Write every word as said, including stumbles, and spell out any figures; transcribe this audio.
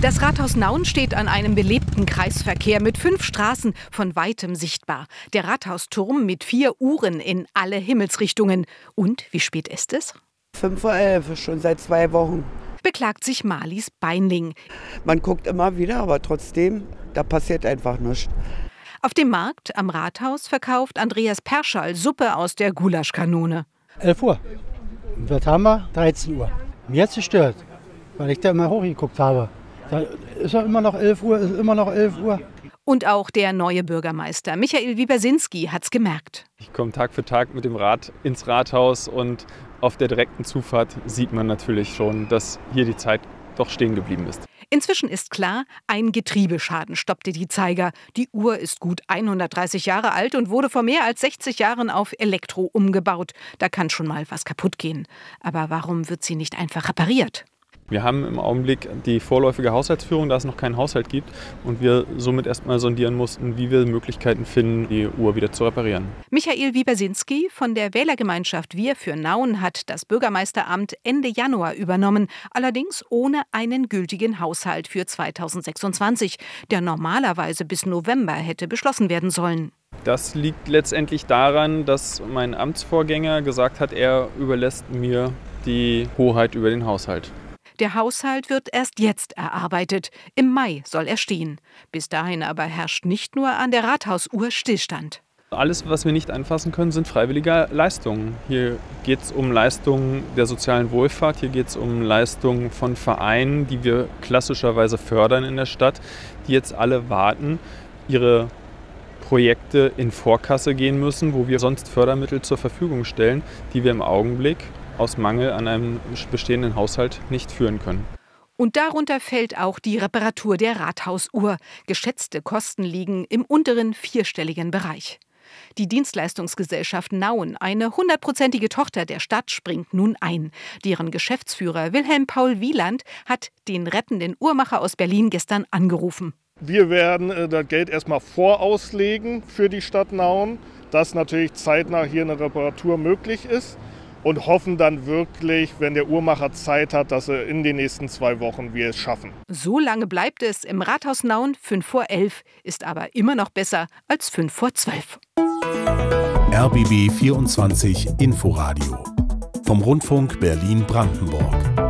Das Rathaus Nauen steht an einem belebten Kreisverkehr mit fünf Straßen von weitem sichtbar. Der Rathausturm mit vier Uhren in alle Himmelsrichtungen. Und wie spät ist es? fünf Uhr elf, schon seit zwei Wochen. Beklagt sich Marlies Beinling. Man guckt immer wieder, aber trotzdem, da passiert einfach nichts. Auf dem Markt am Rathaus verkauft Andreas Perschall Suppe aus der Gulaschkanone. elf Uhr. Und was haben wir? dreizehn Uhr. Mir hat es gestört, weil ich da immer hochgeguckt habe. Da ist ja immer noch elf Uhr, ist immer noch elf Uhr. Und auch der neue Bürgermeister Michael Wiebersinski hat's gemerkt. Ich komme Tag für Tag mit dem Rad ins Rathaus und auf der direkten Zufahrt sieht man natürlich schon, dass hier die Zeit doch stehen geblieben ist. Inzwischen ist klar, ein Getriebeschaden stoppte die Zeiger. Die Uhr ist gut hundertdreißig Jahre alt und wurde vor mehr als sechzig Jahren auf Elektro umgebaut. Da kann schon mal was kaputt gehen. Aber warum wird sie nicht einfach repariert? Wir haben im Augenblick die vorläufige Haushaltsführung, da es noch keinen Haushalt gibt und wir somit erstmal sondieren mussten, wie wir Möglichkeiten finden, die Uhr wieder zu reparieren. Michael Wiebersinski von der Wählergemeinschaft Wir für Nauen hat das Bürgermeisteramt Ende Januar übernommen, allerdings ohne einen gültigen Haushalt für zweitausendsechsundzwanzig, der normalerweise bis November hätte beschlossen werden sollen. Das liegt letztendlich daran, dass mein Amtsvorgänger gesagt hat, er überlässt mir die Hoheit über den Haushalt. Der Haushalt wird erst jetzt erarbeitet. Im Mai soll er stehen. Bis dahin aber herrscht nicht nur an der Rathausuhr Stillstand. Alles, was wir nicht anfassen können, sind freiwillige Leistungen. Hier geht es um Leistungen der sozialen Wohlfahrt, hier geht es um Leistungen von Vereinen, die wir klassischerweise fördern in der Stadt, die jetzt alle warten, ihre Projekte in Vorkasse gehen müssen, wo wir sonst Fördermittel zur Verfügung stellen, die wir im Augenblick aus Mangel an einem bestehenden Haushalt nicht führen können. Und darunter fällt auch die Reparatur der Rathausuhr. Geschätzte Kosten liegen im unteren vierstelligen Bereich. Die Dienstleistungsgesellschaft Nauen, eine hundertprozentige Tochter der Stadt, springt nun ein. Deren Geschäftsführer Wilhelm Paul Wieland hat den rettenden Uhrmacher aus Berlin gestern angerufen. Wir werden das Geld erstmal vorauslegen für die Stadt Nauen, dass natürlich zeitnah hier eine Reparatur möglich ist. Und hoffen dann wirklich, wenn der Uhrmacher Zeit hat, dass er in den nächsten zwei Wochen wir es schaffen. So lange bleibt es im Rathaus Nauen fünf vor elf, ist aber immer noch besser als fünf vor zwölf. R B B vierundzwanzig Inforadio vom Rundfunk Berlin-Brandenburg.